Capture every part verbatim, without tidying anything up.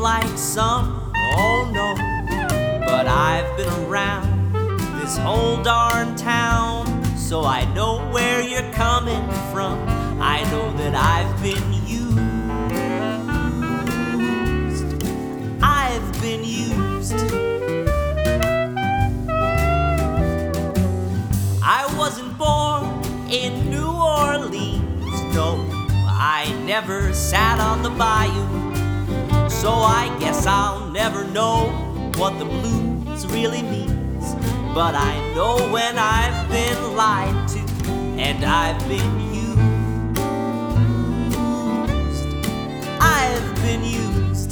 like some, oh no. But I've been around this whole darn town, so I know where you're coming from. I know that I've been used. I've been used. I wasn't born in New Orleans, no. I never sat on the bayou, so I guess I'll never know what the blues really means. But I know when I've been lied to and I've been used. I've been used.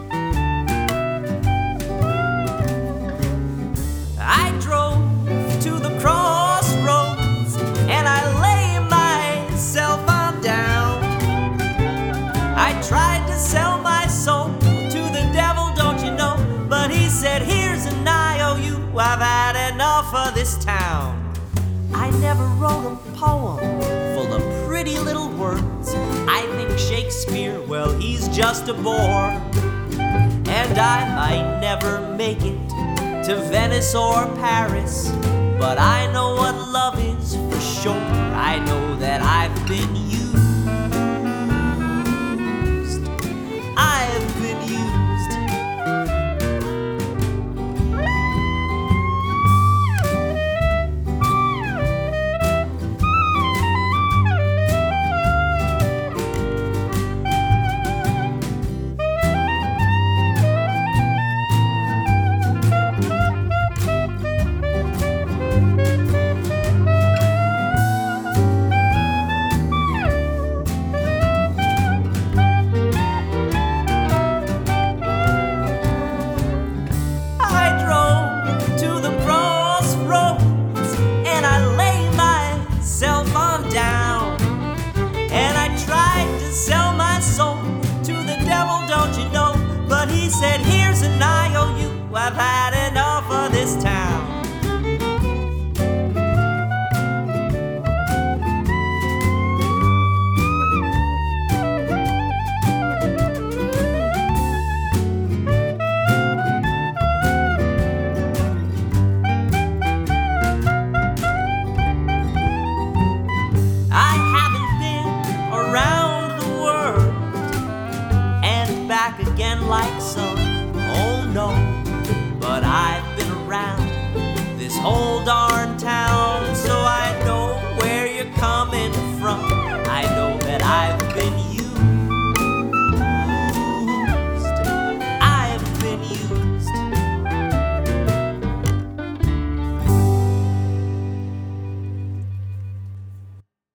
I drove to the crossroads and I lay myself on down. I tried to sell my soul to the devil, don't you know? But he said, here's an I O U, I've had enough of this town. I never wrote a poem full of pretty little words. I think Shakespeare, well, he's just a bore. And I might never make it to Venice or Paris, but I know what love is for sure. I know that I've been used. I've been used. Sell my soul to the devil, don't you know? But he said, here's an I O U, I've had enough of this town. I haven't been around back again like some, oh no. But I've been around this whole darn town, so I know where you're coming from. I know that I've been